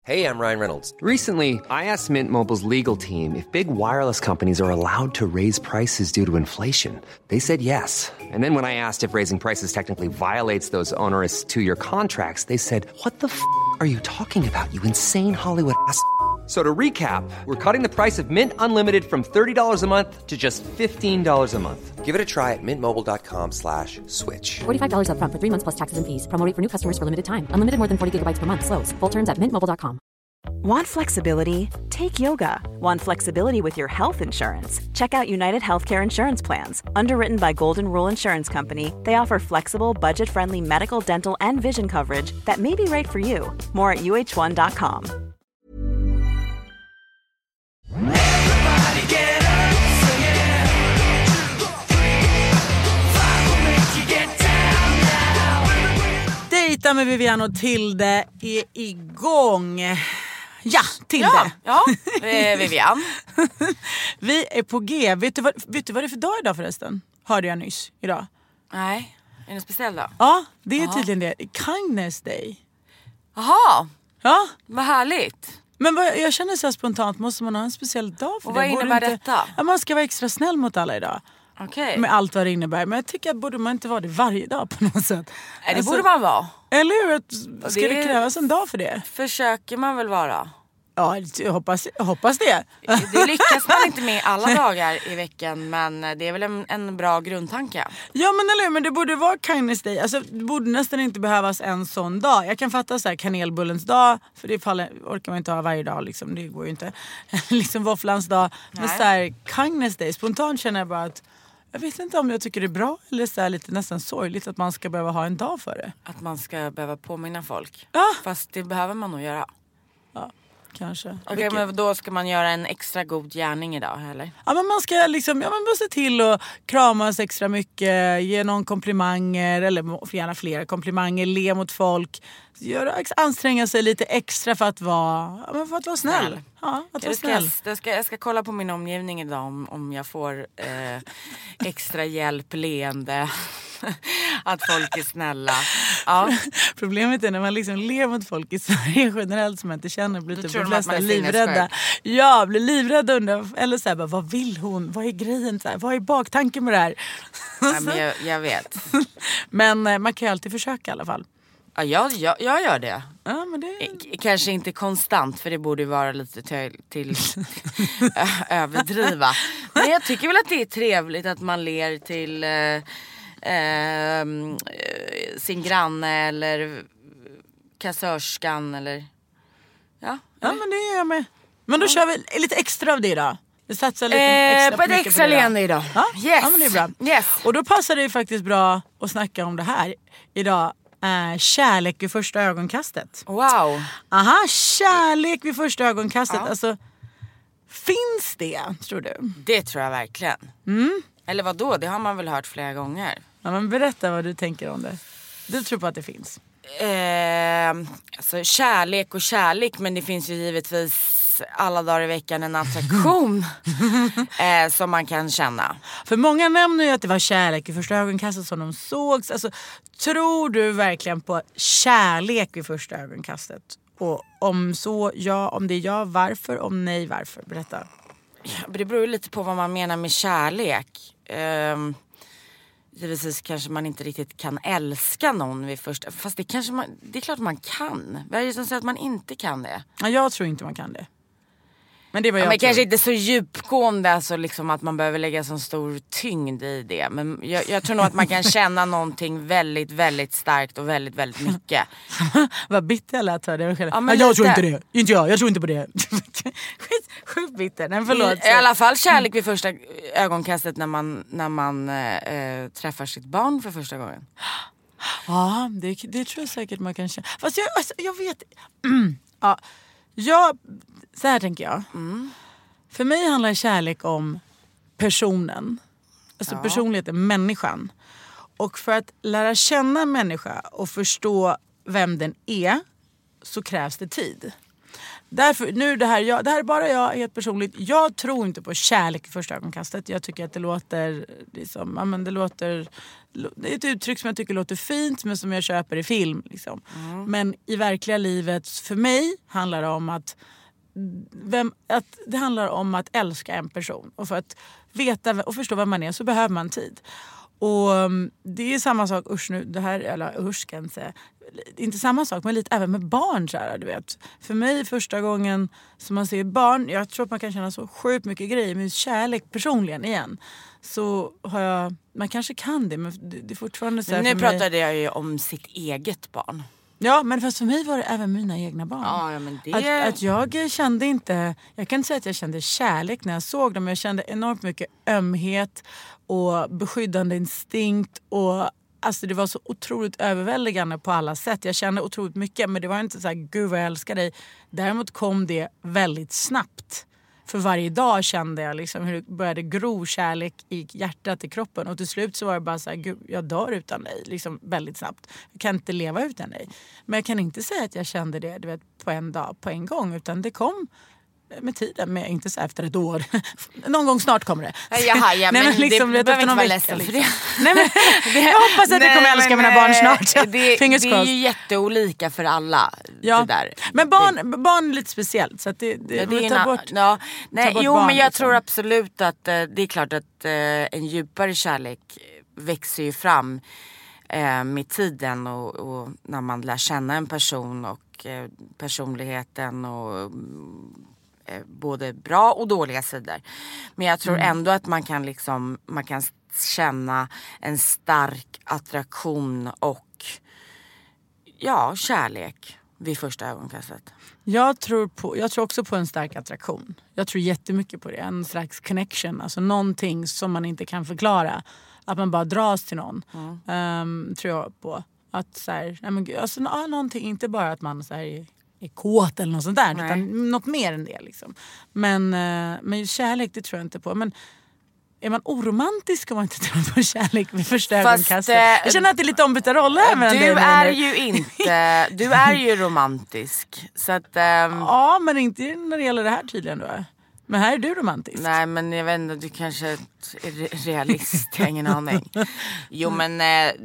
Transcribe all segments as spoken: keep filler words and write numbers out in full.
Hey, I'm Ryan Reynolds. Recently, I asked Mint Mobile's legal team if big wireless companies are allowed to raise prices due to inflation. They said yes. And then when I asked if raising prices technically violates those onerous two-year contracts, they said, "What the f*** are you talking about, you insane Hollywood ass?" So to recap, we're cutting the price of Mint Unlimited from thirty dollars a month to just fifteen dollars a month. Give it a try at mintmobile.com slash switch. forty-five dollars up front for three months plus taxes and fees. Promo rate for new customers for limited time. Unlimited more than forty gigabytes per month. Slows full terms at mint mobile dot com. Want flexibility? Take yoga. Want flexibility with your health insurance? Check out United Healthcare Insurance Plans. Underwritten by Golden Rule Insurance Company, they offer flexible, budget-friendly medical, dental, and vision coverage that may be right for you. More at u h one dot com. Everybody get up, sing it. Five will make you get down now. Dejta med Vivian och Tilde är igång. Ja, Tilde. Ja, ja. Eh, Vivian. Vi är på G. Vet du, vad, vet du vad det är för dag idag förresten? Hörde jag nyss idag. Nej, är det speciell då? Ja, det är Aha. tydligen det. Kindness Day. Jaha, Ja, vad härligt. men vad, jag känner så här spontant, måste man ha en speciell dag för Och det? vad Borde innebär inte, detta? Ja, man ska vara extra snäll mot alla idag. Okej. Med allt vad det innebär. Men jag tycker att borde man inte vara det varje dag på något sätt. Nej, det Alltså, borde man vara. Eller hur? Att- Ska det, det- krävas en dag för det? Försöker man väl vara. Ja, jag hoppas, jag hoppas det. Det lyckas man inte med alla dagar i veckan, men det är väl en, en bra grundtanke. Ja, men eller hur? Men det borde vara kindness day. Alltså, det borde nästan inte behövas en sån dag. Jag kan fatta så här kanelbullens dag, för det faller, orkar man inte ha varje dag liksom. Det går ju inte. Liksom våfflans dag. Men Nej. så här, kindness day. Spontant känner jag bara att jag vet inte om jag tycker det är bra eller så här lite nästan sorgligt att man ska behöva ha en dag för det. Att man ska behöva påminna folk. Ja. Fast det behöver man nog göra. Kanske. Okej, Vilket- men då ska man göra en extra god gärning idag, eller? Ja, men man ska liksom, ja, man måste till och kramas extra mycket, ge någon komplimanger eller gärna flera komplimanger, le mot folk, göra, anstränga sig lite extra för att vara, ja, men för att vara snäll. Snäll. Ja, att vara Jag ska, snäll. jag, ska, jag ska kolla på min omgivning idag om, om jag får eh, extra hjälp, leende, att folk är snälla. Ja. Problemet är när man liksom ler mot folk i Sverige generellt som man inte känner, blir Då typ tror de de att flesta man är livrädda. sinnessjuk. Ja, blir livrädda under, eller så här, bara, vad vill hon? Vad är grejen? Så här, vad är baktanken med det här? Ja, men jag, jag vet. Men eh, man kan ju alltid försöka i alla fall. Ja, jag, jag, jag gör det. Ja, men det... K- Kanske inte konstant, för det borde ju vara lite till, till ö- överdriva. Men jag tycker väl att det är trevligt att man ler till eh, eh, sin granne eller kassörskan eller... Ja, Ja, men det gör jag med. Men då kör vi lite extra av det då. Vi satsar lite Eh, extra på ett mycket extra det då. leende idag. Ja? Yes. Ja, men det är bra. Yes. Och då passar det ju faktiskt bra att snacka om det här idag. Eh, kärlek vid första ögonkastet. Wow. Aha, kärlek vid första ögonkastet. Ja. Alltså, finns det, tror du? Det tror jag verkligen. Mm. Eller vad då? Det har man väl hört flera gånger. Ja, men berätta vad du tänker om det. Du tror på att det finns? Eh, alltså kärlek och kärlek, men det finns ju givetvis alla dagar i veckan en attraktion eh, som man kan känna. För många nämner ju att det var kärlek vid första ögonkastet som de sågs. Alltså, tror du verkligen på kärlek vid första ögonkastet? Och om så, ja. Om det är ja, varför? Om nej, varför? Berätta. Ja, men det beror ju lite på vad man menar med kärlek. Eh, givetvis kanske man inte riktigt kan älska någon vid första... Fast det kanske man... Det är klart man kan. Vad är det som säger att man inte kan det? Ja, jag tror inte man kan det. Men det var Ja, jag men tror. kanske inte så djupgående, alltså liksom att man behöver lägga så stor tyngd i det. Men jag, jag tror nog att man kan känna någonting väldigt, väldigt starkt och väldigt, väldigt mycket. Vad bitter jag lät för det. Ja, Ja, men jag lite. tror inte det. Inte jag, jag tror inte på det. Skit, sjukt bitter. Nej, förlåt. I, I alla fall kärlek vid första ögonkastet när man, när man eh, träffar sitt barn för första gången. Ja, det, det tror jag säkert man kan känna. Fast jag, alltså, jag vet... Mm. Ja, jag, så här tänker jag. Mm. För mig handlar kärlek om personen. Alltså Ja. personligheten, människan. Och för att lära känna en människa och förstå vem den är så krävs det tid. Därför, nu det här, jag, det här är bara jag helt personligt. Jag tror inte på kärlek i första ögonkastet. Jag tycker att det låter, liksom, ja, men det låter, det är ett uttryck som jag tycker låter fint, men som jag köper i film. Liksom. Mm. Men i verkliga livet, för mig, handlar det om att, vem, att det handlar om att älska en person. Och för att veta och förstå vem man är så behöver man tid. Och det är samma sak, usch nu, det här, eller usch kan jag inte säga. Inte samma sak, men lite även med barn så här, du vet. För mig första gången som man ser barn, jag tror att man kan känna så sjukt mycket grejer, men kärlek personligen igen. Så har jag, man kanske kan det, men det, det är fortfarande så här. Nu för pratade mig, jag ju om sitt eget barn. Ja, men fast för mig var det även mina egna barn. Ja, ja, men det... att, att jag kände inte, jag kan inte säga att jag kände kärlek när jag såg dem. Jag kände enormt mycket ömhet och beskyddande instinkt. Och alltså det var så otroligt överväldigande på alla sätt. Jag kände otroligt mycket, men det var inte så här, gud vad jag älskar dig. Däremot kom det väldigt snabbt. För varje dag kände jag liksom hur det började gro kärlek i hjärtat, i kroppen. Och till slut så var det bara så här, gud, jag dör utan dig. Liksom väldigt snabbt. Jag kan inte leva utan dig. Men jag kan inte säga att jag kände det, du vet, på en dag, på en gång. Utan det kom med tiden, men inte så efter ett år. Någon gång snart kommer det. Jaha, ja, men, nej, men liksom, det, det behöver inte vara vecka, ledsen liksom. för det. Nej, men, jag hoppas att jag kommer älska men, mina barn snart. Ja, det, fingers det är crossed. ju jätteolika för alla. Ja. Det där. Men barn, barn är lite speciellt. Så att det, det, Ja, det är ta na- bort, ja, nej, ta bort jo, barn, men jag liksom. tror absolut att eh, det är klart att eh, en djupare kärlek växer ju fram eh, med tiden och, och när man lär känna en person och eh, personligheten och eh, både bra och dåliga sidor. Men jag tror ändå att man kan liksom man kan känna en stark attraktion och ja, kärlek vid första ögonkastet. Jag tror, på, jag tror också på en stark attraktion. Jag tror jättemycket på det. En slags connection. Alltså någonting som man inte kan förklara. Att man bara dras till någon. Mm. Um, tror jag på. Att så här, nej men, alltså, ja, någonting, inte bara att man så här, är, är kåt eller något sånt där. Nej. Utan något mer än det. Liksom. Men, uh, men kärlek, det tror jag inte på. Men är man oromantisk om man inte tror på kärlek vid första ögonkastet? Jag känner att det är lite ombytta roller. Du är ju inte, du är ju romantisk. Så att, um, ja, men inte när det gäller det här tydligen då. Men här är du romantisk. Nej, men jag vet inte, du kanske är realist, jag har ingen aning. Jo, men eh,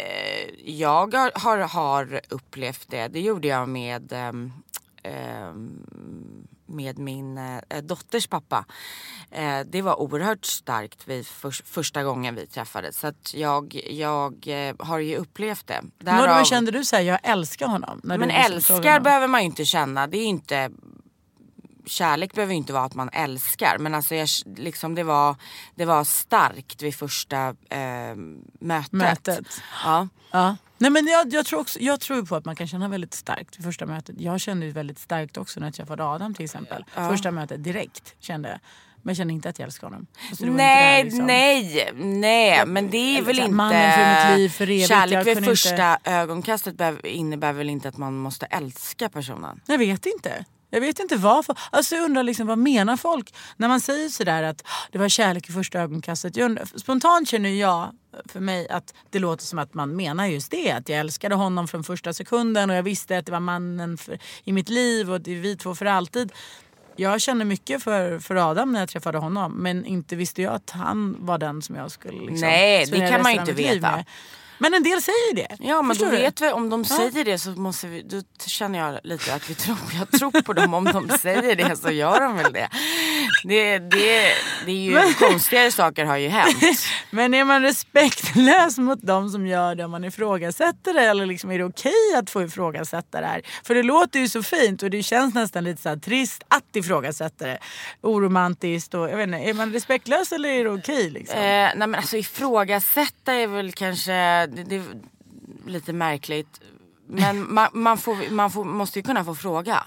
jag har, har, har upplevt det. Det gjorde jag med... Eh, med min eh, dotters pappa. Eh, det var oerhört starkt vid för, första gången vi träffades. Så att jag, jag eh, har ju upplevt det. Därav, men då kände du säga jag älskar honom? När men du älskar behöver man ju inte känna. Det är ju inte... Kärlek behöver ju inte vara att man älskar. Men alltså jag, liksom det, var, det var starkt vid första eh, mötet. Mötet. Ja. Ja. Nej, men jag, jag, tror också, jag tror på att man kan känna väldigt starkt vid första mötet. Jag kände ju väldigt starkt också när jag träffade Adam till exempel. Ja. Första mötet direkt kände jag. Men jag kände inte att jag älskar honom. Alltså, nej, där, liksom. nej, nej. Men det är väl inte... Mannen för mitt liv för evigt. Kärlek vid första inte... ögonkastet innebär väl inte att man måste älska personen? Jag vet inte. Jag vet inte varför. Alltså jag undrar liksom, vad menar folk när man säger sådär att det var kärlek i första ögonkastet. Jag undrar, spontant känner jag för mig att det låter som att man menar just det. Att jag älskade honom från första sekunden och jag visste att det var mannen för, i mitt liv och det är vi två för alltid. Jag känner mycket för, för Adam när jag träffade honom, men inte visste jag att han var den som jag skulle liksom, nej, det kan man ju inte veta. Men en del säger det. Ja, men förstår då du? vet vi, om de säger ja. det så måste vi, då känner jag lite att vi tror, jag tror på dem. Om de säger det så gör de väl det. Det, det, det är ju men, konstigare saker har ju hänt. Men är man respektlös mot dem som gör det om man ifrågasätter det? Eller liksom är det okej att få ifrågasätta det här? För det låter ju så fint och det känns nästan lite så här trist att ifrågasätta det. Oromantiskt och jag vet inte, är man respektlös eller är det okej liksom? Eh, nej men alltså ifrågasätta är väl kanske... Det, det är lite märkligt. Men man, man, får, man får, måste ju kunna få fråga.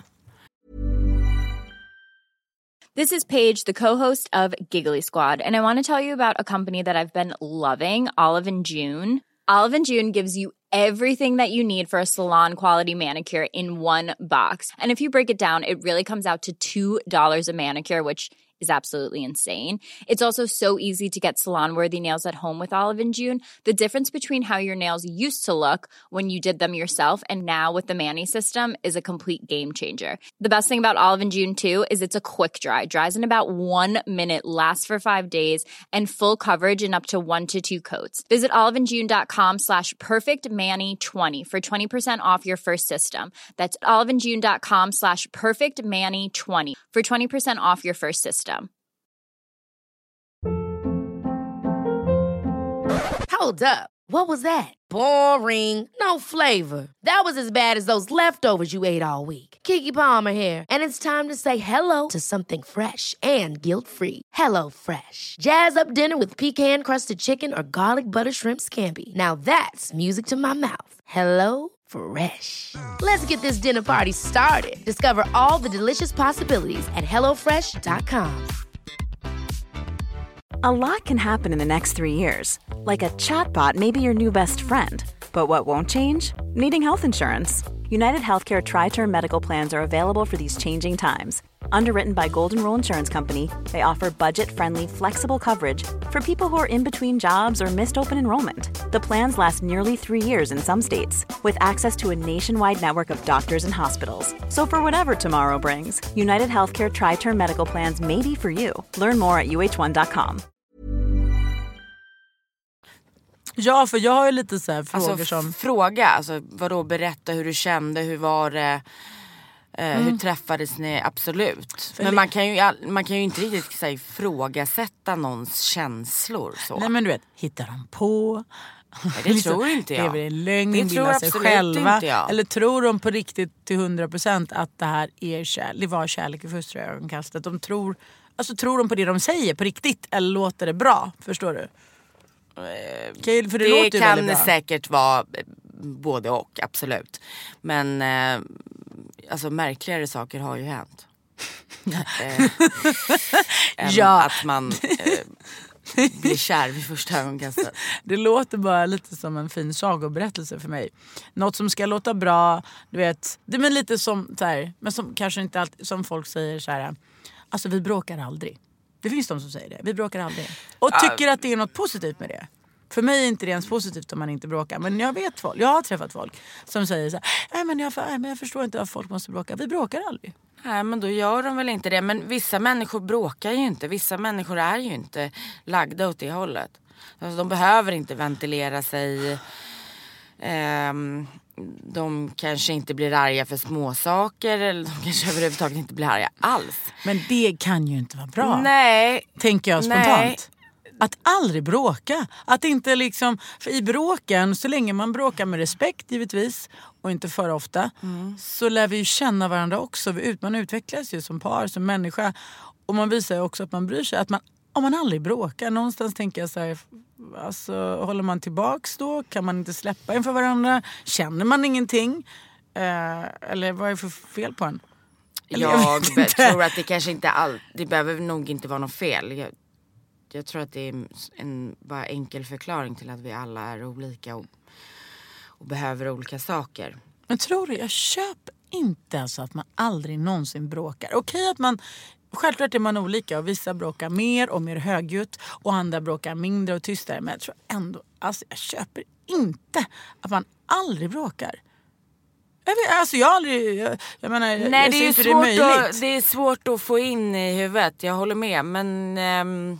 This is Paige, the co-host of Giggly Squad. And I want to tell you about a company that I've been loving, Olive and June. Olive and June gives you everything that you need for a salon quality manicure in one box. And if you break it down, it really comes out to two dollars a manicure, which is absolutely insane. It's also so easy to get salon-worthy nails at home with Olive and June. The difference between how your nails used to look when you did them yourself and now with the Mani system is a complete game changer. The best thing about Olive and June too is it's a quick dry. Dries in about one minute, lasts for five days, and full coverage in up to one to two coats. Visit oliveandjune.com slash perfectmani20 for twenty percent off your first system. That's oliveandjune.com slash perfectmani20 for twenty percent off your first system. Hold up. What was that? Boring. No flavor. That was as bad as those leftovers you ate all week. Keke Palmer here, and it's time to say hello to something fresh and guilt-free. Hello Fresh. Jazz up dinner with pecan-crusted chicken or garlic butter shrimp scampi. Now that's music to my mouth. Hello Fresh. Let's get this dinner party started. Discover all the delicious possibilities at hello fresh dot com. A lot can happen in the next three years. Like a chatbot may be your new best friend. But what won't change? Needing health insurance. United Healthcare Tri-Term Medical Plans are available for these changing times. Underwritten by Golden Rule Insurance Company, they offer budget-friendly, flexible coverage for people who are in between jobs or missed open enrollment. The plans last nearly three years in some states, with access to a nationwide network of doctors and hospitals. So for whatever tomorrow brings, United Healthcare Tri-Term Medical Plans may be for you. Learn more at u h one dot com. Ja, för jag har ju lite så här frågor alltså, som... Fråga, alltså vadå, berätta hur du kände, hur var det, eh, mm. hur träffades ni, absolut. För men man kan, ju, man kan ju inte riktigt så här, ifrågasätta någons känslor så. Nej men du vet, hittar de på... Nej, det liksom, tror inte jag. Det är väl lögn, inbillar sig själva. Eller tror de på riktigt till hundra procent att det här är kärlek, det var kärlek i första ögonkastet. De tror, alltså tror de på det de säger på riktigt, eller låter det bra, förstår du? Okay, för det det kan säkert vara både och, absolut. Men eh, alltså märkligare saker har ju hänt. eh, ja. Att man eh, blir kär vid första ögonkastet. Det låter bara lite som en fin sagoberättelse för mig. Något som ska låta bra, du vet. Det är lite som så här, men som kanske inte alltid, som folk säger så här. Alltså vi bråkar aldrig. Det finns de som säger det. Vi bråkar aldrig. Och tycker att det är något positivt med det. För mig är inte det ens positivt om man inte bråkar. Men jag vet folk, jag har träffat folk som säger så här, nej men jag, nej, men jag förstår inte att folk måste bråka. Vi bråkar aldrig. Nej men då gör de väl inte det. Men vissa människor bråkar ju inte. Vissa människor är ju inte lagda åt det hållet. Alltså, de behöver inte ventilera sig. Ehm... De kanske inte blir arga för små saker, eller de kanske överhuvudtaget inte blir arga alls. Men det kan ju inte vara bra. Nej. Tänker jag spontant. Nej. Att aldrig bråka. Att inte liksom, för i bråken, så länge man bråkar med respekt givetvis, och inte för ofta, mm. så lär vi ju känna varandra också. Man utvecklas ju som par, som människa. Och man visar ju också att man bryr sig. Att man, om man aldrig bråkar, någonstans tänker jag så här, alltså, håller man tillbaks då? Kan man inte släppa inför varandra? Känner man ingenting? Eh, eller vad är det för fel på en? Eller, jag, jag tror att det kanske inte all, det behöver nog inte vara något fel. Jag, jag tror att det är en bara enkel förklaring till att vi alla är olika och, och behöver olika saker. Men tror du, jag köper inte alltså att man aldrig någonsin bråkar. Okej att man... Självklart är man olika och vissa bråkar mer och mer högljutt och andra bråkar mindre och tystare. Men jag tror ändå, alltså jag köper inte att man aldrig bråkar. Jag vet, alltså jag aldrig, jag, jag menar, nej, jag det ser är inte svårt det är möjligt. Att, det är svårt att få in i huvudet, jag håller med. Men... Um,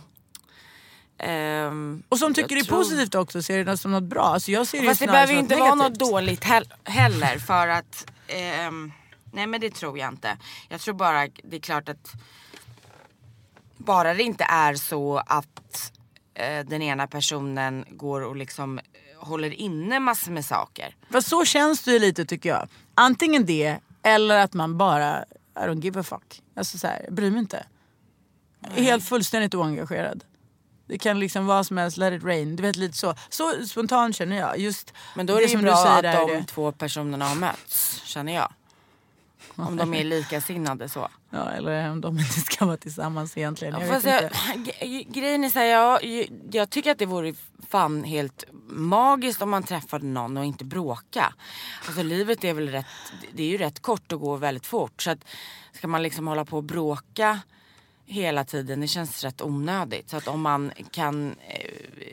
um, och som tycker det är tror... positivt också, ser det som något bra. Alltså jag ser fast det, det behöver ju något inte negativt. vara något dåligt he- heller för att... Um, nej men det tror jag inte. Jag tror bara, det är klart att... Bara det inte är så att eh, den ena personen går och liksom håller inne massor med saker. För så känns det ju lite tycker jag. Antingen det eller att man bara, I don't give a fuck. Alltså så här, bryr mig inte. Jag är helt fullständigt oengagerad. Det kan liksom vara som helst, let it rain. Du vet lite så. Så spontant känner jag. Just men då är det, det ju bra att de det. två personerna har mötts, känner jag. Om de är likasinnade så. Ja, eller om de inte ska vara tillsammans egentligen. Jag Fast vet jag, inte. G- grejen är så här, jag, jag tycker att det vore fan helt magiskt om man träffade någon och inte bråka. Alltså livet är väl rätt, det är ju rätt kort och går väldigt fort. Så att ska man liksom hålla på och bråka hela tiden. Det känns rätt onödigt. Så att om man kan eh,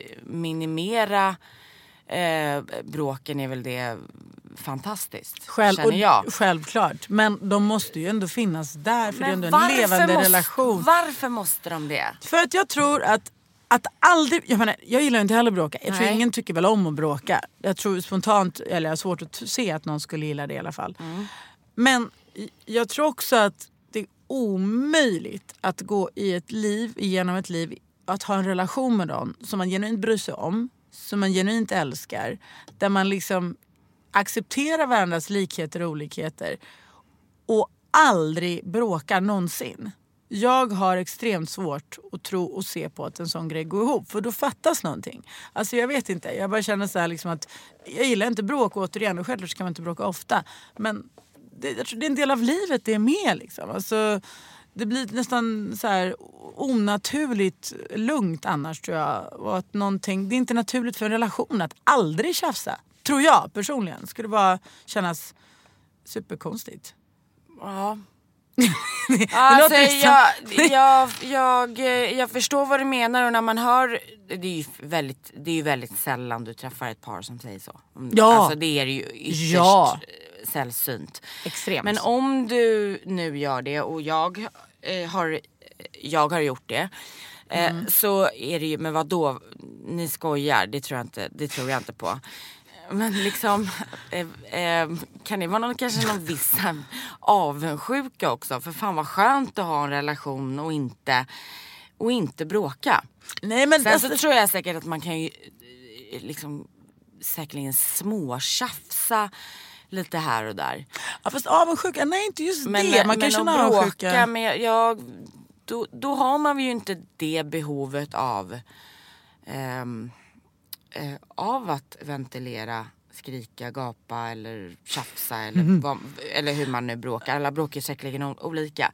minimera eh, bråken är väl det fantastiskt. Själv, känner jag. Och, självklart. Men de måste ju ändå finnas där. För Men det är ändå en levande måste, relation. Varför måste de det? För att jag tror att Att aldrig, jag menar, jag gillar inte heller bråka. Jag tror Nej. ingen tycker väl om att bråka. Jag tror spontant, eller jag har svårt att se att någon skulle gilla det i alla fall. Mm. Men jag tror också att det är omöjligt att gå i ett liv, igenom ett liv, att ha en relation med någon som man genuint bryr sig om, som man genuint älskar, där man liksom accepterar varandras likheter och olikheter och aldrig bråkar någonsin. Jag har extremt svårt att tro och se på att en sån grej går ihop. För då fattas någonting. Alltså jag vet inte. Jag bara känner så här liksom att jag gillar inte bråk återigen. Och självklart kan man inte bråka ofta. Men det, jag tror det är en del av livet det är med liksom. Alltså, det blir nästan så här onaturligt lugnt annars tror jag. Och att någonting, det är inte naturligt för en relation att aldrig tjafsa. Tror jag personligen. Skulle bara kännas superkonstigt. Ja. Alltså, jag, jag, jag, jag förstår vad du menar och när man hör det är ju väldigt, det är ju väldigt sällan du träffar ett par som säger så. Ja. Alltså det är ju ytterst ja. sällsynt. Extremt. Men om du nu gör det och jag eh, har jag har gjort det eh, mm. så är det ju, men vad då ni skojar, det tror jag inte, det tror jag inte på. Men liksom, eh, eh, kan det vara någon, kanske någon viss avundsjuka också? För fan vad skönt att ha en relation och inte, och inte bråka. Nej, men sen alltså, så tror jag säkert att man kan ju liksom säkerligen småtjafsa lite här och där. Ja, fast avundsjuka, nej inte just men, det. Man men kan känna bråka, avundsjuka. Men jag, jag, då, då har man ju inte det behovet av... Ehm, Eh, av att ventilera, skrika, gapa eller tjafsa eller, mm. vad, eller hur man nu bråkar. Alla bråkar säkerligen olika.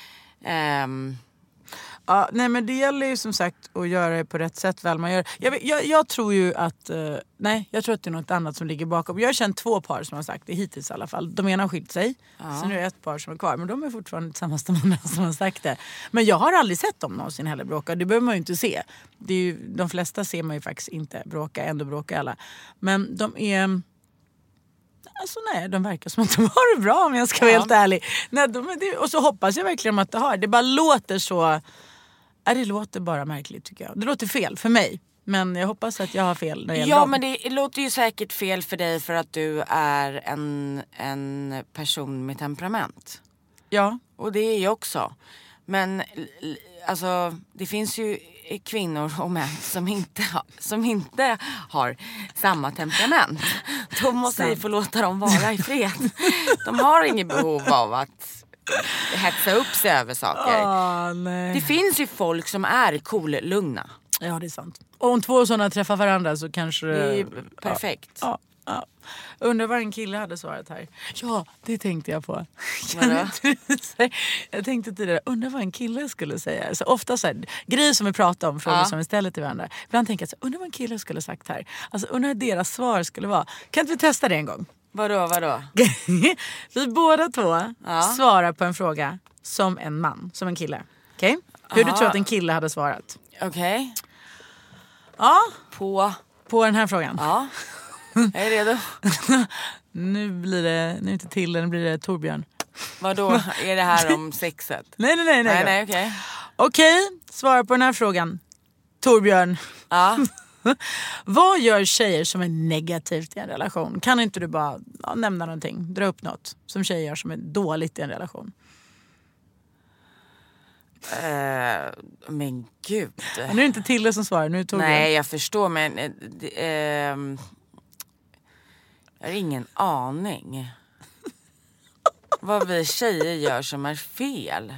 Um. Ja, nej men det gäller ju som sagt att göra det på rätt sätt väl man gör. Jag, jag, jag tror ju att uh, nej, jag tror att det är något annat som ligger bakom. Jag har känt två par som har sagt det hittills i alla fall. De ena har skilt sig. Ja. Så nu är det ett par som är kvar. Men de är fortfarande tillsammans de andra som har sagt det. Men jag har aldrig sett dem någonsin heller bråka. Det behöver man ju inte se. Det är ju, de flesta ser man ju faktiskt inte bråka. Ändå bråkar alla. Men de är... Alltså nej, de verkar som att de har det bra om jag ska vara ja. helt ärlig. Nej, de, det, och så hoppas jag verkligen att det har. Det bara låter så... Ja, det låter bara märkligt tycker jag. Det låter fel för mig. Men jag hoppas att jag har fel när det gäller Ja, dem. men det låter ju säkert fel för dig för att du är en, en person med temperament. Ja. Och det är jag också. Men alltså, det finns ju kvinnor och män som inte, som inte har samma temperament. Då måste vi få låta dem vara i fred. De har inget behov av att hetsa upp sig över saker. Oh, nej. Det finns ju folk som är cool-lugna. Ja, det är sant. Och om två sådana träffar varandra så kanske det... Det är perfekt. Ja, ja, ja. Undrar vad en kille hade svarat här. Ja, det tänkte jag på. Vadå? Jag tänkte tidigare, undrar vad en kille skulle säga. Så ofta så här, grejer som vi pratar om, frågor ja. som vi ställer till varandra. Ibland tänker jag så, undrar vad en kille skulle sagt här. Alltså undrar vad deras svar skulle vara. Kan inte vi testa det en gång? Vadå, vadå? Vi båda två ja. svarar på en fråga som en man, som en kille. Okej? Okay? Hur Aha. du tror att en kille hade svarat. Okej. Okay. Ja. På? På den här frågan. Ja. Jag är redo. Nu blir det, nu inte till, nu blir det Torbjörn. Vadå? Är det här om sexet? nej, nej, nej. Nej, nej, okej. Okay. Okej, okay, svara på den här frågan. Torbjörn. Ja. Vad gör tjejer som är negativt i en relation? Kan inte du bara ja, nämna någonting, dra upp något som tjejer gör som är dåligt i en relation? Uh, men gud. Nu är det inte Tille som svarar, nu är Torbjörn. Nej, jag förstår, men uh, uh, jag har ingen aning vad vi tjejer gör som är fel.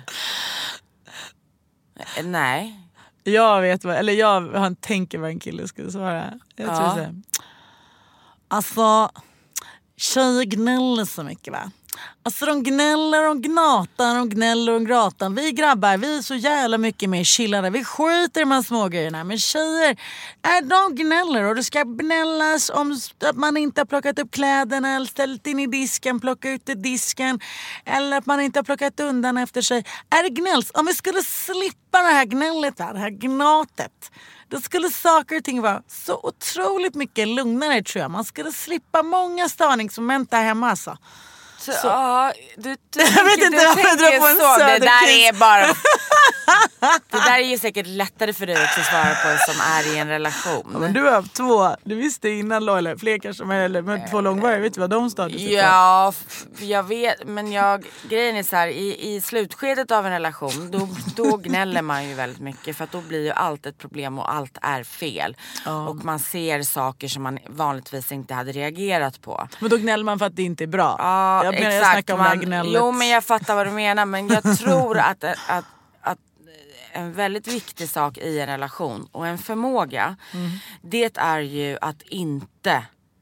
Uh, nej. Jag vet vad, eller jag han tänker vad en kille skulle svara. Jag tror ja. så. Alltså, tjejer gnäller så mycket va? Alltså de gnäller och gnatar och gnäller och gratar. Vi grabbar, vi är så jävla mycket mer chillade. Vi skiter i de här små grejerna. Men tjejer, är de gnäller och det ska gnällas om att man inte har plockat upp kläderna eller ställt in i disken, plocka ut i disken. Eller att man inte har plockat undan efter sig. Är det gnälls? Om vi skulle slippa det här gnället, det här gnatet. Då skulle saker och ting vara så otroligt mycket lugnare, tror jag. Man skulle slippa många störningsmoment där hemma alltså. Så, så. Ja, du, du, jag vet du, inte du varför jag drar på en så. Det där är bara... Det där är ju säkert lättare för dig också att svara på som är i en relation. Ja, men du har två, du visste innan då, eller fler kanske, eller med två långvaror, vet du vad de stadiet är? Ja, jag vet, men jag, grejen är så här, i, i slutskedet av en relation, då, då gnäller man ju väldigt mycket, för att då blir ju allt ett problem och allt är fel. Ja. Och man ser saker som man vanligtvis inte hade reagerat på. Men då gnäller man för att det inte är bra. Ja, jag menar, exakt. Jag snackar om man, det här gnället. Jo, men jag fattar vad du menar, men jag tror att, att en väldigt viktig sak i en relation och en förmåga, mm. det är ju att inte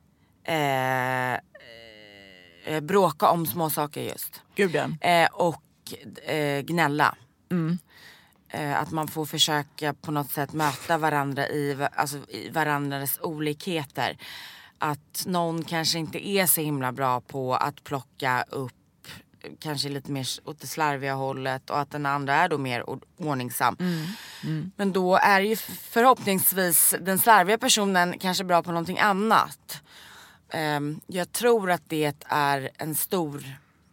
eh, eh, bråka om små saker just. Gud, ja. eh, och eh, gnälla. Mm. Eh, att man får försöka på något sätt möta varandra i, alltså, i varandras olikheter. Att någon kanske inte är så himla bra på att plocka upp kanske lite mer åt det slarviga hållet, och att den andra är då mer ordningsam. Mm. Mm. Men då är ju förhoppningsvis den slarviga personen kanske bra på någonting annat. Um, jag tror att det är en stor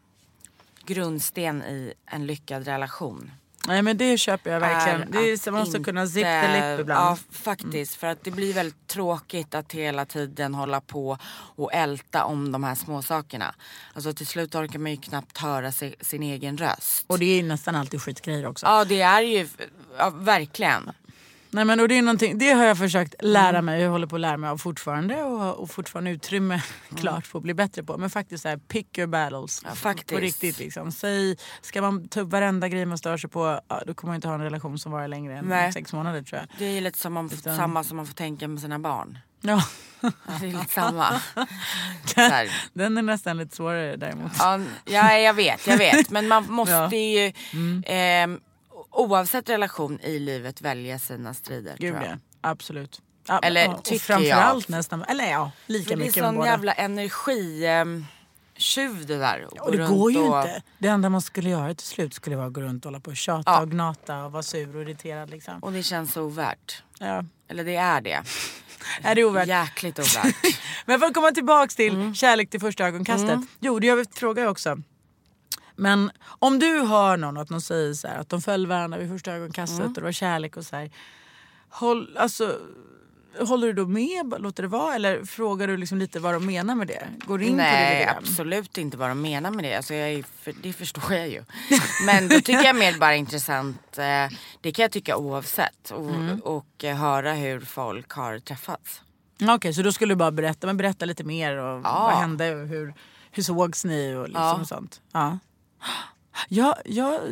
grundsten i en lyckad relation. Nej, men det köper jag verkligen. Är det är så man måste kunna zip the lip ibland. Ja, faktiskt. Mm. För att det blir väldigt tråkigt att hela tiden hålla på och älta om de här små sakerna. Alltså till slut orkar man ju knappt höra sig, sin egen röst. Och det är nästan alltid skitgrejer också. Ja, det är ju, ja, verkligen. Nej, men och det är någonting, det har jag försökt lära mig, jag håller på att lära mig av fortfarande och, och fortfarande utrymme mm. klart för att bli bättre på. Men faktiskt så här, pick your battles. Ja, faktiskt. På riktigt liksom. Säg, ska man ta upp varenda grej man stör sig på, ja, då kommer man inte ha en relation som varar längre än Nej. sex månader, tror jag. Det är lite som man, Utan... samma som man får tänka med sina barn. Ja. Det är lite samma. Den, den är nästan lite svårare däremot. Ja, ja jag vet, jag vet. Men man måste ja. ju... Mm. Eh, oavsett relation i livet välja sina strider. Gud, tror jag. Ja, absolut. Ja, eller och tycker framförallt jag. nästan, eller ja, lika för mycket det är sån båda. jävla energi eh, tjuv det där. Och, och det går ju och... inte. Det enda man skulle göra till slut skulle vara att gå runt och hålla på och tjata ja. och gnata och vara sur och irriterad liksom. Och det känns så ovärt. Ja. Eller det är det. Är det ovärt? Jäkligt ovärt. Men för att komma tillbaka till mm. kärlek till första ögonkastet. Mm. Jo, det jag frågar jag också. Men om du hör någon att de säger så här, att de föll varandra vid första ögonkastet mm. och det var kärlek och så här, håll, alltså, håller du då med, låter det vara, eller frågar du liksom lite vad de menar med det? Går du in Nej, på det? Nej, absolut inte vad de menar med det. Alltså jag är, för, det förstår jag ju. Men då tycker jag mer bara intressant, eh, det kan jag tycka oavsett, och, mm. och eh, höra hur folk har träffats. Okej, okay, så då skulle du bara berätta, men berätta lite mer och ja. vad hände och hur, hur sågs ni och liksom ja. och sånt. Ja. Ja, jag,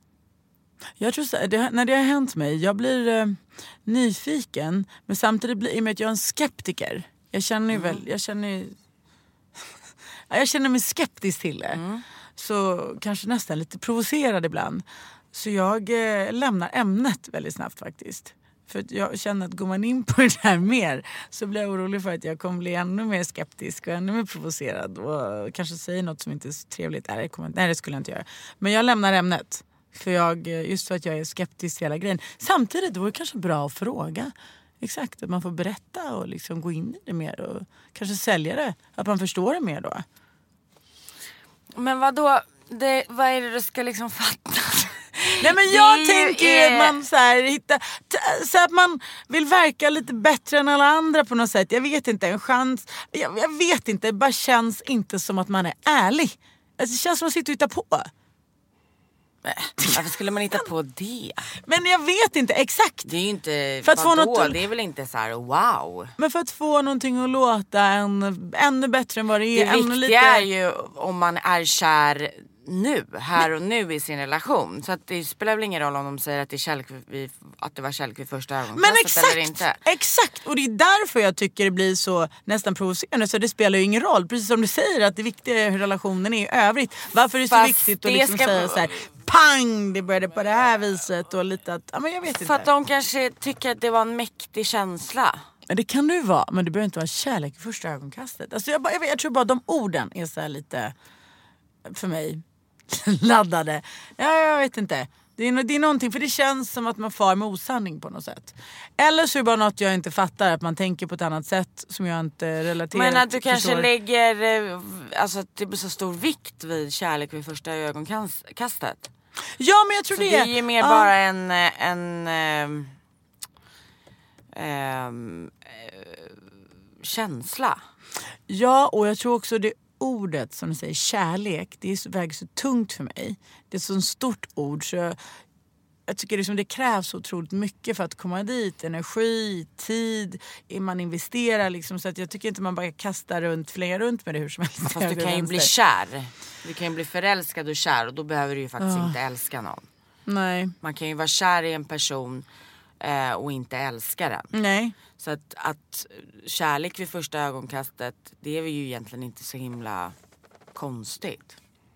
jag tror så här, det, när det har hänt mig, jag blir eh, nyfiken, men samtidigt blir i och med att jag är en skeptiker. Jag känner ju mm. väl, jag känner jag känner mig skeptisk till det. Mm. Så kanske nästan lite provocerad ibland. Så jag eh, lämnar ämnet väldigt snabbt faktiskt. För jag känner att går man in på det här mer så blir jag orolig för att jag kommer bli ännu mer skeptisk och ännu mer provocerad och kanske säger något som inte är så trevligt. Nej, det, kommer, nej, det skulle jag inte göra. Men jag lämnar ämnet. För jag, just för att jag är skeptisk till hela grejen. Samtidigt vore det kanske bra att fråga. Exakt, att man får berätta och liksom gå in i det mer och kanske sälja det. Att man förstår det mer då. Men vad då? Det, vad är det du ska liksom fatta? Nej, men jag tänker är... att man så här, hitta, så att man vill verka lite bättre än alla andra på något sätt. Jag vet inte, en chans. Jag, jag vet inte, det bara känns inte som att man är ärlig. Alltså, det känns som att man sitter och hittar på. Nej, varför skulle man hitta på det? Men jag vet inte, exakt. Det är ju inte, för att få något att... det är väl inte så här, wow. Men för att få någonting att låta en, ännu bättre än vad det är. Det ännu viktiga lite... är ju om man är kär nu, här och nu i sin relation. Så att det spelar väl ingen roll om de säger att det, är kärlek vid, att det var kärlek vid första ögonkastet Men exakt, eller inte. exakt! Och det är därför jag tycker det blir så nästan provocerande. Så det spelar ju ingen roll. Precis som du säger att det viktiga är hur relationen är i övrigt. Varför är det så Fast viktigt att det liksom ska- säga så här: pang, det började på det här viset och lite att, ja men jag vet För inte. att de kanske tycker att det var en mäktig känsla. Men det kan det ju vara, men det behöver inte vara kärlek i första ögonkastet. Alltså jag, bara, jag, vet, jag tror bara de orden är så här lite, för mig, laddade. Ja, jag vet inte. Det är, det är någonting, för det känns som att man far med osanning på något sätt. Eller så är det bara något jag inte fattar, att man tänker på ett annat sätt som jag inte relaterar. Men att du kanske förstår. lägger, eh, alltså att det blir så stor vikt vid kärlek vid första ögonkastet. Ja, men jag tror Så det. det är ju mer Ja. bara en, en ehm, ehm, eh, känsla. Ja, och jag tror också det ordet som du säger, kärlek, det är så, väger så tungt för mig. Det är så ett stort ord, så jag, jag tycker liksom det krävs så otroligt mycket för att komma dit. Energi, tid, man investerar liksom, så att jag tycker inte man bara kastar runt, fler runt med det hur som helst. Fast du kan ju bli kär. Du kan ju bli förälskad och kär, och då behöver du ju faktiskt Oh. inte älska någon. Nej. Man kan ju vara kär i en person eh, och inte älska den. Nej. Så att, att kärlek vid första ögonkastet, det är ju egentligen inte så himla konstigt.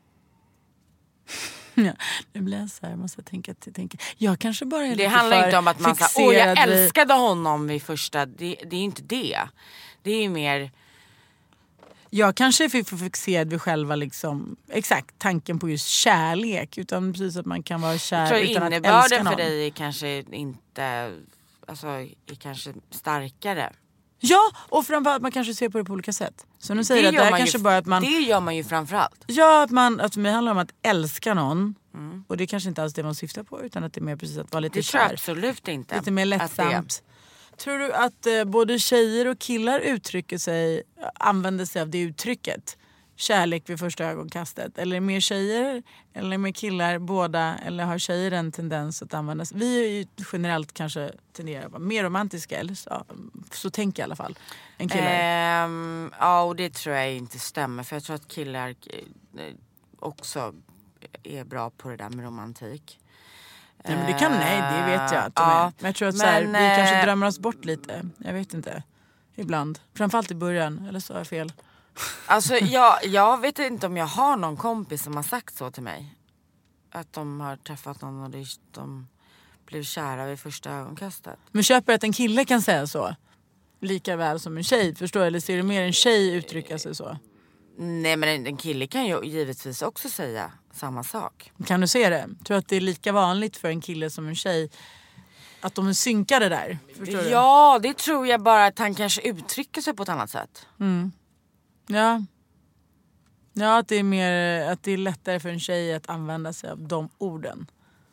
Ja, nu blir jag så här, måste jag tänka till tänka. Jag kanske bara är Det lite handlar för inte om att man säger, åh jag fixerad vid- älskade honom vid första, det, det är ju inte det. Det är ju mer, Jag kanske är för för fixerad vid själva liksom, exakt, tanken på just kärlek. Utan precis att man kan vara jag kär tror utan att älska innebörden någon. för dig är kanske inte, alltså är kanske starkare. Ja, och framförallt man kanske ser på det på olika sätt. Så nu säger att det gör här man kanske ju, bara att man... det gör man ju framförallt. Ja, att, man, att för mig handlar om att älska någon. Mm. Och det är kanske inte alls det man syftar på, utan att det är mer precis att vara lite Det tror jag kär. absolut inte. Lite mer att det är- lättsamt. Tror du att eh, både tjejer och killar uttrycker sig, använder sig av det uttrycket? Kärlek vid första ögonkastet. Eller är det mer tjejer eller mer killar båda? Eller har tjejer en tendens att använda sig? Vi är ju generellt kanske tenderar att vara mer romantiska. Eller så, så tänker jag i alla fall. Än killar. Ehm, ja, och det tror jag inte stämmer. För jag tror att killar eh, också är bra på det där med romantik. Nej, men det kan, nej, det vet jag att de Ja, är. Men jag tror att så här, men, vi kanske eh, drömmer oss bort lite. Jag vet inte. Ibland. Framförallt i början. Eller så har jag fel. Alltså jag, jag vet inte om jag har någon kompis som har sagt så till mig. Att de har träffat någon och de, de blev kära vid första ögonkastet. Men köper att en kille kan säga så? Lika väl som en tjej, förstår du? Eller ser du mer en tjej uttrycka sig så? Nej, men en, en kille kan ju givetvis också säga samma sak. Kan du se det? Tror du att det är lika vanligt för en kille som en tjej att de är synkade där? Förstår du? Ja, det tror jag, bara att han kanske uttrycker sig på ett annat sätt. Ja. Ja, att det är mer, att det är lättare för en tjej att använda sig av de orden.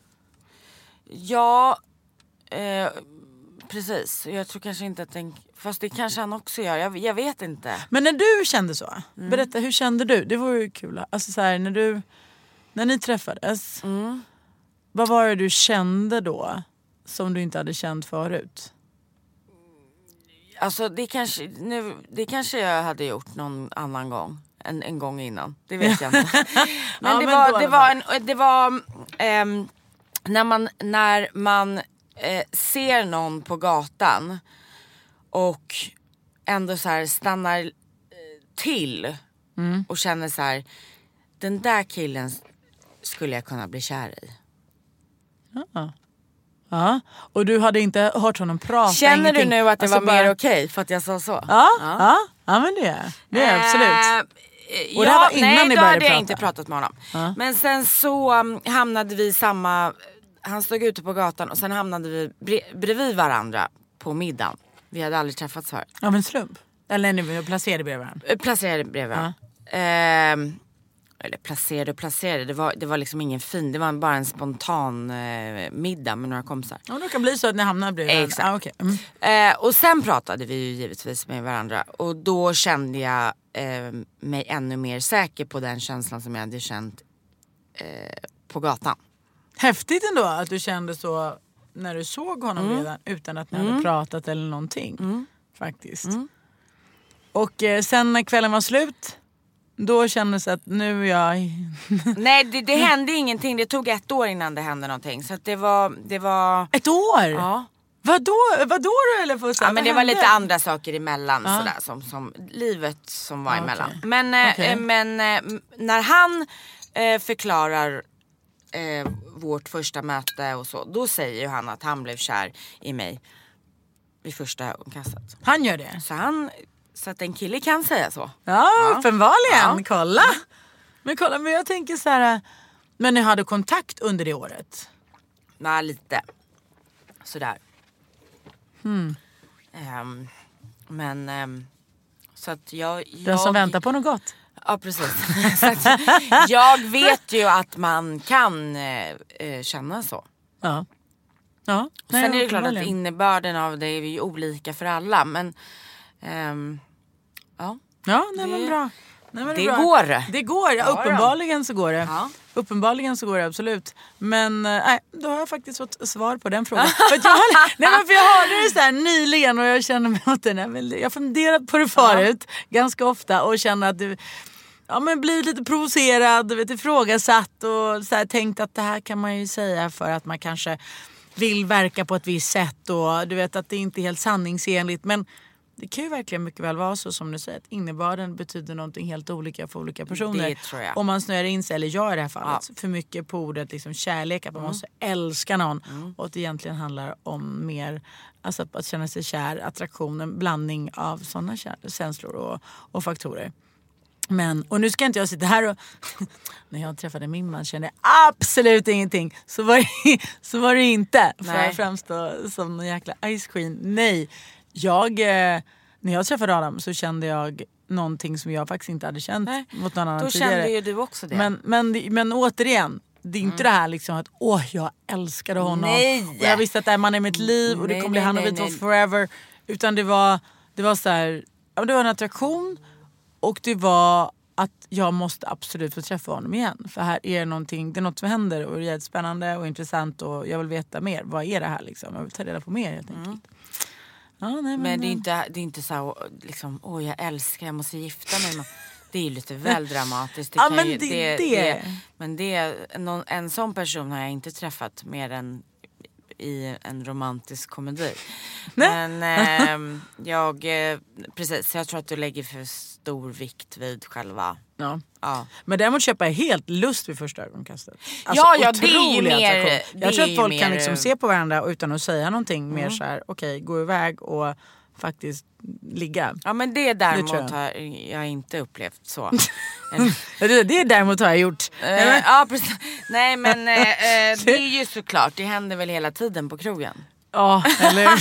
Ja, eh, precis. Jag tror kanske inte att den... Fast det kanske han också gör. Jag, jag vet inte. Men när du kände så, berätta, hur kände du? Det var ju kul. Alltså så här, när du, när ni träffades, vad var det du kände då som du inte hade känt förut? Alltså det kanske, nu, det kanske jag hade gjort någon annan gång. En, en gång innan. Det vet jag inte. Men Ja, det, men var, då i det alla var fall. en... Det var... ehm, när man, när man eh, ser någon på gatan och ändå så här stannar eh, till Mm. och känner så här, den där killen skulle jag kunna bli kär i. Ja, och du hade inte hört honom prata? Känner ingenting. du nu att det Alltså var bara- mer okej för att jag sa så? Ja, ja. ja men det är det är absolut. Eh, Och det här var innan nej, ni då började hade jag prata? inte pratat med honom. Ja. Men sen så um, hamnade vi i samma... Han stod ute på gatan och sen hamnade vi bre- bredvid varandra på middagen. Vi hade aldrig träffats förr. Av en slump? Eller ni var placerade bredvid varandra? Eh, Placerade bredvid varandra. Ehm, eller placerade och placerade. Det var, det var liksom ingen fin... Det var bara en spontan eh, middag med några kompisar. Ja, det kan bli så att ni hamnar bredvid varandra. Exakt. Ah, okay. mm. Eh, och sen pratade vi ju givetvis med varandra. Och då kände jag eh, mig ännu mer säker på den känslan som jag hade känt eh, på gatan. Häftigt ändå att du kände så när du såg honom Mm. redan utan att ni hade pratat eller någonting. Faktiskt. Och eh, sen när kvällen var slut, då kändes det att nu är jag... Nej, det, det hände ingenting. Det tog ett år innan det hände någonting. Så att det var... Det var... Ett år? Ja. Vadå, vadå då eller på så? Ja, men det Vad var hände? lite andra saker emellan Ja. sådär, som, som livet som var Ja, emellan. okej. Men, eh, Okej. men eh, när han eh, förklarar eh, vårt första möte och så, då säger ju han att han blev kär i mig vid första ögonkastet. Han gör det? Så han, så att en kille kan säga så. Ja, uppenbarligen. Ja. Kolla. Men kolla, men jag tänker så här. Men ni hade kontakt under det året? Nej, lite. Sådär. Hmm. Ehm, men um, så att jag... Den jag som väntar på något gott. Ja, precis. Så att jag vet ju att man kan eh, känna så. Ja. Ja. Sen Nej, är det klart att uppenbarligen. innebörden av det är ju olika för alla. Men ehm, ja. Ja, nej, det, men bra. Nej, men det är bra. går. Det går, ja, Ja, då. uppenbarligen så går det. Ja. Uppenbarligen så går det absolut. Men nej, då har jag faktiskt fått svar på den frågan. för att jag, har, nej, men för jag hörde det så här nyligen och jag känner mig åt det. Nej, men jag har funderat på det förut ganska ofta och känner att det, ja, men blir lite provocerad, du vet, ifrågasatt och så här, tänkt att det här kan man ju säga för att man kanske vill verka på ett visst sätt och du vet att det inte är helt sanningsenligt, men det kan ju verkligen mycket väl vara så som du säger att innebörden betyder någonting helt olika för olika personer. Det tror jag. Om man snöar in sig, eller jag i det här fallet, för mycket på ordet liksom kärlek, att man måste älska någon Mm. och att det egentligen handlar om mer, alltså att känna sig kär, attraktion, en blandning av sådana känslor och, och faktorer. Men, och nu ska inte jag sitta här och när jag träffade min man kände jag absolut ingenting. Så var det, så var det inte. För Nej. att framstå som en jäkla ice queen. Nej, jag, eh, när jag träffade Adam så kände jag någonting som jag faktiskt inte hade känt Nej. mot någon annan Då tidigare. kände ju du också det. Men, men, men återigen, det är inte det här liksom att åh, jag älskade honom. Nej. Och jag visste att det här man är mitt liv och det Nej, kommer bli nej, han och nej, vi två nej. forever. Utan det var, det var så här, ja, det var en attraktion och det var att jag måste absolut få träffa honom igen. För här är någonting, det är något som händer och det är spännande och intressant och jag vill veta mer. Vad är det här liksom? Jag vill ta reda på mer helt enkelt. Mm. Ja, nej, men, Men det är inte, det är inte så här, liksom, åh jag älskar, jag måste gifta mig med. Det är ju lite väl dramatiskt. Det Ja, kan men ju, det- det, det- det, men det, någon, en sån person har jag inte träffat mer än i en romantisk komedi. Nej. Men ehm, jag, eh, precis, jag tror att du lägger för stor vikt vid själva. Ja. Ja. Men däremot köper jag helt lust vid första ögonkastet. Ja, ja, det är ju otrolig mer- attraktion. det Jag tror är att ju folk kan mer- liksom se på varandra utan att säga någonting mer så här, okej, gå iväg och faktiskt ligga. Ja, men det Det däremot tror jag. har jag inte upplevt så. Ja, Det, det däremot har jag gjort. Eh, ja, precis. Nej, men eh, eh, det är ju såklart, det händer väl hela tiden på krogen. Ja, eller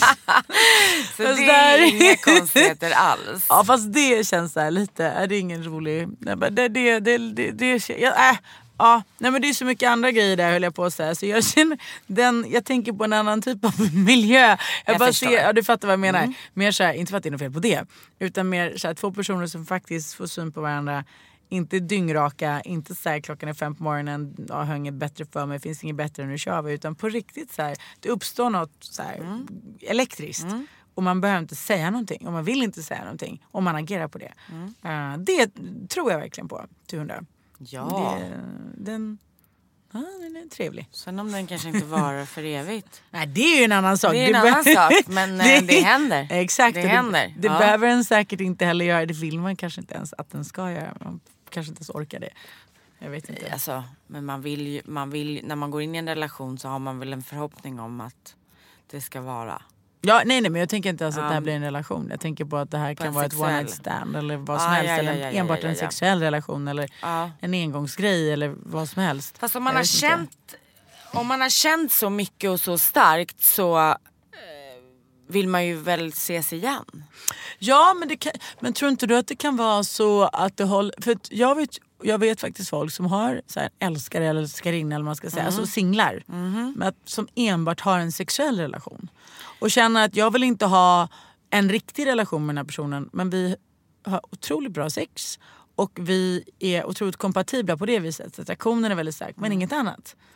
Så Fast det där- är inga konstigheter alls. Ja, fast det känns så här lite, är det ingen rolig, nej, men det, det, det, det, det ja, äh, ja, nej men det är så mycket andra grejer där höll jag på att säga. Så jag känner, den, jag tänker på en annan typ av miljö. Jag, Jag bara förstår. ser, ja du fattar vad jag menar. Mer så här, inte för att det är något fel på det. Utan mer så här, två personer som faktiskt får syn på varandra. Inte dyngraka, inte så här, klockan är fem på morgonen, ja, jag har inget bättre för mig, finns inget bättre, nu kör vi. Utan på riktigt så här, det uppstår något så här, elektriskt. Och man behöver inte säga någonting, och man vill inte säga någonting. Och man agerar på det. Eh, det tror jag verkligen på, till hundra. Ja, Det, den, ja, den är trevlig. sen om den kanske inte varar för evigt. Nej, det är ju en annan sak. Det är en be- annan sak, men, eh, det händer. Exakt. Det och händer, Det, ja. behöver den säkert inte heller göra. Det vill man kanske inte ens att den ska göra. Man kanske inte ens orkar det. Jag vet inte. Alltså, men man vill ju, man vill, när man går in i en relation så har man väl en förhoppning om att det ska vara. Ja, nej, nej, men jag tänker inte ens att det här Ja. blir en relation. Jag tänker på att det här På kan en vara ett sexuell. one night stand eller vad som Ah, helst. ja, eller ja, ja, ja, enbart ja, en ja. sexuell relation eller Ja. en engångsgrej eller vad som helst. Fast om man Jag har vet inte. känt, om man har känt så mycket och så starkt så eh, vill man ju väl ses igen. Ja, men, det kan, men tror inte du att det kan vara så att det håller... För att jag, vet, jag vet faktiskt folk som har så här, älskare eller älskarinna eller vad man ska säga, alltså singlar. Men att, som enbart har en sexuell relation. Och känner att jag vill inte ha en riktig relation med den här personen, men vi har otroligt bra sex. Och vi är otroligt kompatibla på det viset. Attraktionen är väldigt stark, men inget annat.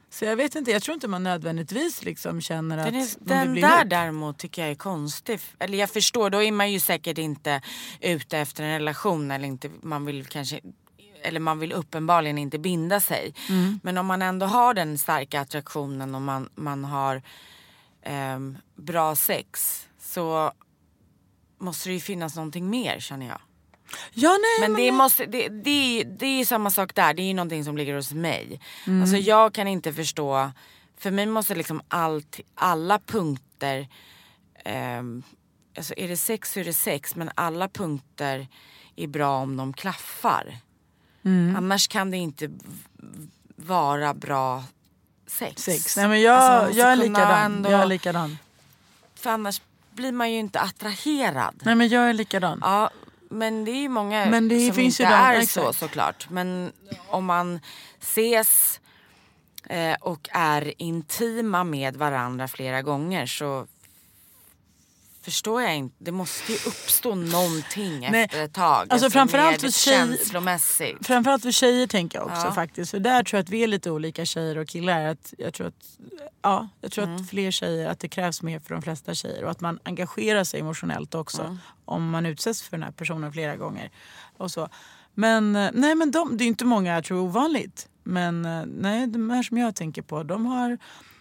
Så jag vet inte, jag tror inte man nödvändigtvis liksom känner att Den, är, man den vill bli där ihop. däremot tycker jag är konstig. Eller jag förstår, då är man ju säkert inte ute efter en relation. Eller inte, man vill kanske... Eller man vill uppenbarligen inte binda sig. Mm. Men om man ändå har den starka attraktionen och man, man har eh, bra sex, så måste det ju finnas någonting mer, känner jag. Ja, nej, Men det, måste, det, det, det är ju samma sak där. Det är ju någonting som ligger hos mig. Mm. Alltså jag kan inte förstå. För mig måste liksom allt, alla punkter. Eh, alltså är det sex så är det sex. Men alla punkter är bra om de klaffar. Mm. Annars kan det inte v- vara bra sex. Sex. Nej, men jag, Alltså man måste jag är kunna likadan. ändå- Jag är likadan. För annars blir man ju inte attraherad. Nej, men jag är likadan. Ja, men det är ju många Men det som finns inte ju de- är exakt. så såklart. Men om man ses eh, och är intima med varandra flera gånger så förstår jag inte. Det måste ju uppstå någonting Nej, efter ett tag. alltså framförallt mer för tjej- känslomässigt. Framförallt för tjejer tänker jag också Ja. faktiskt. För där tror jag att vi är lite olika tjejer och killar. Att jag tror att, ja, jag tror Mm. att fler tjejer, att det krävs mer för de flesta tjejer. Och att man engagerar sig emotionellt också. Mm. Om man utsätts för den här personen flera gånger. Och så. Men, eh, nej, men de, det är inte många jag tror ovanligt. Men eh, nej, de här som jag tänker på, de har...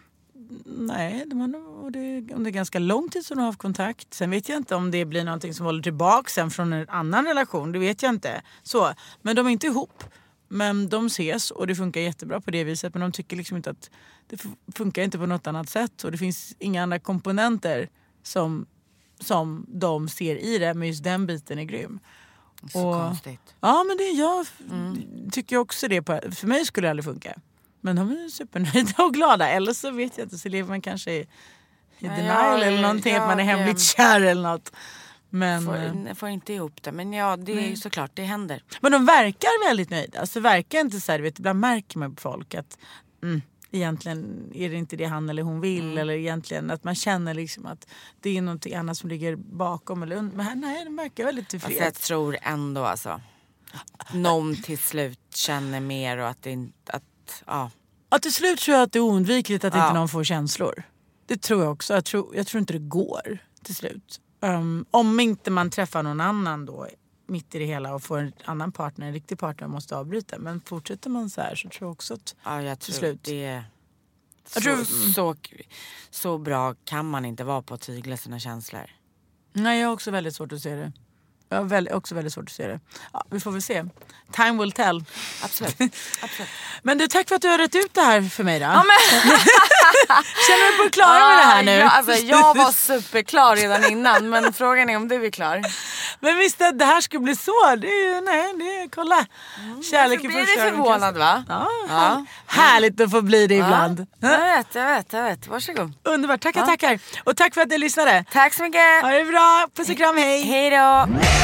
Nej, de har, nog- det, om det är ganska lång tid som de har haft kontakt. Sen vet jag inte om det blir någonting som håller tillbaka sen från en annan relation. Det vet jag inte. Så, men de är inte ihop. Men de ses och det funkar jättebra på det viset. Men de tycker liksom inte att det f- funkar inte på något annat sätt. Och det finns inga andra komponenter som, som de ser i det. Men just den biten är grym. Så Och- konstigt. Ja, men det jag f- tycker också det. På, för mig skulle det aldrig funka. Men de är supernöjda och glada. Eller så vet jag inte, så lever man kanske i, i Ja, denial jag- eller någonting. att man är jag, hemligt eh, kär eller något. Men, eh, Får, får inte ihop det. Men ja, det är ju såklart, det händer. men de verkar väldigt nöjda. Alltså verkar inte så här, du vet, ibland märker man på folk att mm, egentligen är det inte det han eller hon vill. Mm. Eller egentligen att man känner liksom att det är något annat som ligger bakom. Eller, und- men här, nej, de verkar väldigt Alltså jag tillfreds. tror ändå alltså att någon till slut känner mer och att det inte, att, ja. Ja, till slut tror jag att det är oundvikligt att Ja. inte någon får känslor. Det tror jag också. Jag tror, jag tror inte det går till slut. Um, om inte man träffar någon annan då mitt i det hela och får en annan partner, en riktig partner, och måste avbryta. Men fortsätter man så här så tror jag också att Ja, jag till tror slut. det är Jag så, tror- så, så bra kan man inte vara på att tygla sina känslor. Nej, jag har också väldigt svårt att se det. Jag har väl, också väldigt svårt att se det. Ja, vi får väl se. Time will tell. Absolut. Absolut. Men du, tack för att du har rätt ut det här för mig då. Ja, men, Känner du dig på klar med det här nu? Ja, alltså, jag var superklar redan innan, men frågan är om du är klar. Men visst att det här skulle bli så. Det är ju, nej, det är, kolla. Kärlek i Blir första du förvånad ögonkastet. va? Ja, här, härligt att få bli det ibland. Ja, jag vet, jag vet, jag vet. Varsågod. Underbart, tackar, tackar. Och tack för att du lyssnade. Tack så mycket. Ha det bra, puss och kram, hej. Hej då.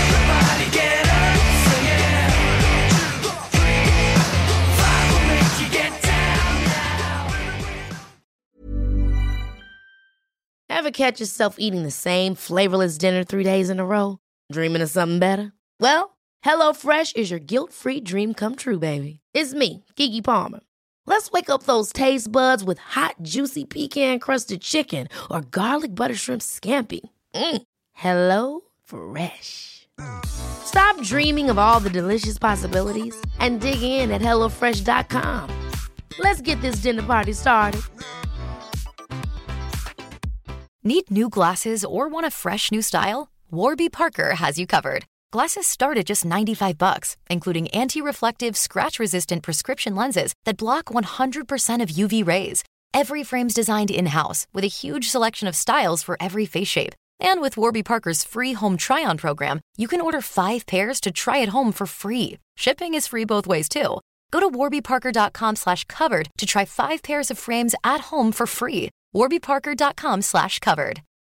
Ever catch yourself eating the same flavorless dinner three days in a row? Dreaming of something better? Well, HelloFresh is your guilt-free dream come true, baby. It's me, Keke Palmer. Let's wake up those taste buds with hot, juicy pecan-crusted chicken or garlic butter shrimp scampi. Mm. Hello Fresh. Stop dreaming of all the delicious possibilities and dig in at hello fresh dot com. Let's get this dinner party started. Need new glasses or want a fresh new style? Warby Parker has you covered. Glasses start at just ninety-five bucks, including anti-reflective, scratch-resistant prescription lenses that block one hundred percent of U V rays. Every frame's designed in-house with a huge selection of styles for every face shape. And with Warby Parker's free home try-on program, you can order five pairs to try at home for free. Shipping is free both ways, too. Go to warby parker dot com slash covered to try five pairs of frames at home for free. warby parker dot com slash covered.